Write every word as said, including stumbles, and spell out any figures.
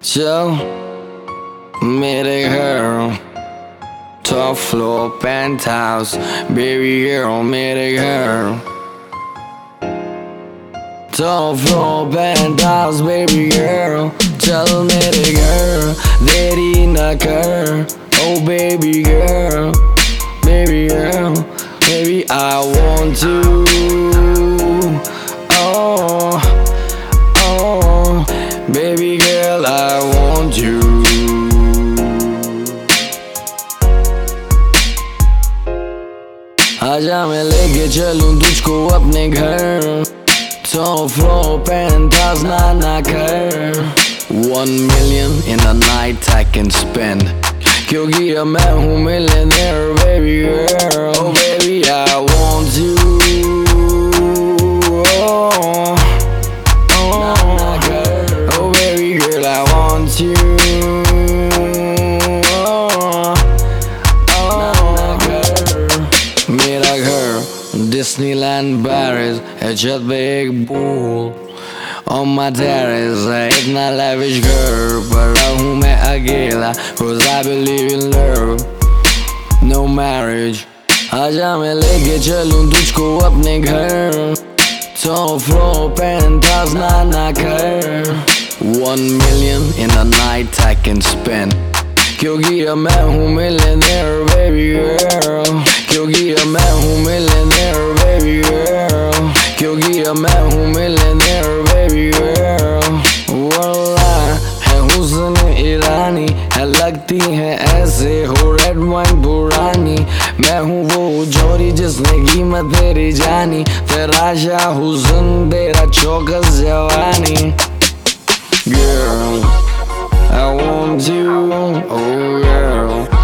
चल मेरे घर top floor penthouse, baby girl मेरे घर top floor penthouse, baby girl चल मेरे घर देरी न कर oh baby girl baby girl baby I want to oh oh baby girl I want you आजा मैं लेके चलूं तुझको अपने घर top floor penthouse ना ना कर one million in a night I can spend क्योंकि अब मैं हूँ millionaire baby girl oh baby I want you oh oh oh baby girl I want you मेरा घर डिस्नीलैंड Paris है छत पे एक pool on my terrace है इतना lavish घर पर रहूं मैं अकेला cause I believe in love no marriage आजा मैं लेके चलूं तुझको अपने घर top floor penthouse ना ना कर one million in a night I can spend क्योंकि अब मैं हूँ millionaire baby girl क्योंकि अब मैं हूँ millionaire baby girl क्योंकि अब मैं हूँ millionaire baby girl वल्लाह है हुस्न ईरानी है लगती है ऐसे हो रेड वाइन पुरानी मैं हूँ वो जोड़ी जिसने कीमत तेरी जानी तेरा शाह हुस्न तेरा चौकस जवानी girl I want you, oh girl